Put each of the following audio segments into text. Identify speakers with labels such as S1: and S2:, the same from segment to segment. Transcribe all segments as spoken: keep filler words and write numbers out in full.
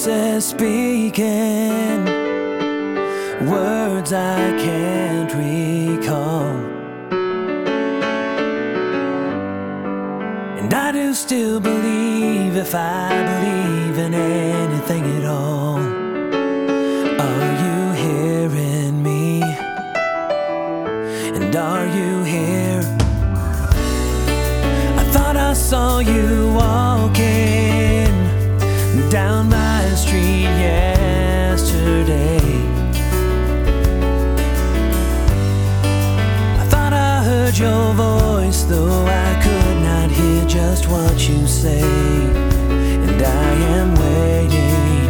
S1: voices speaking words I can't recall, and I do still believe, if I believe in anything at all. Are you hearing me? And are you here? I thought I saw you walking down my street yesterday. I thought I heard your voice, though I could not hear just what you say. And I am waiting,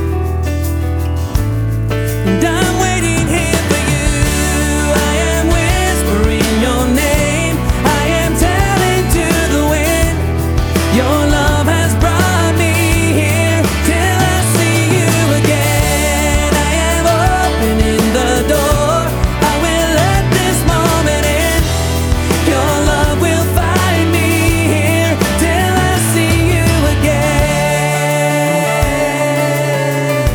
S1: and I'm waiting here for you. I am whispering your name, I am telling to the wind, your love has brought me here till I see you again. I am opening the door, I will let this moment in. Your love will find me here till I see you again.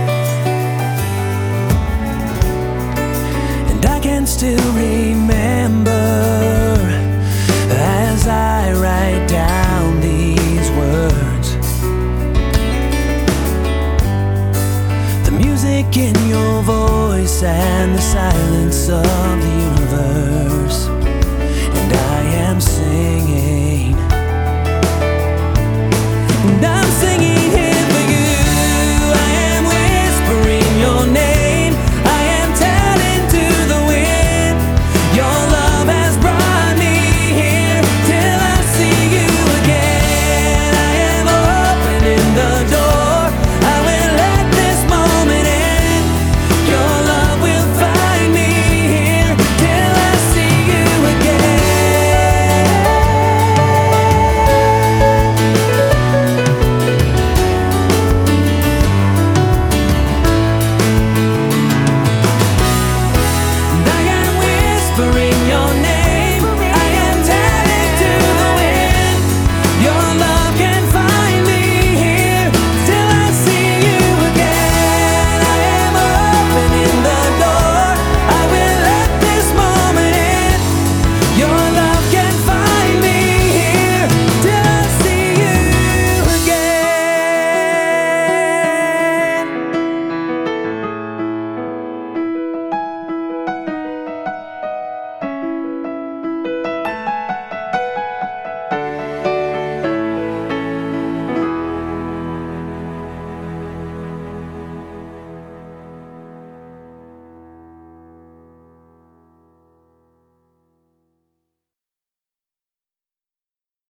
S1: And I can still remember as I write down these words, the music in your voice and the silence of the universe.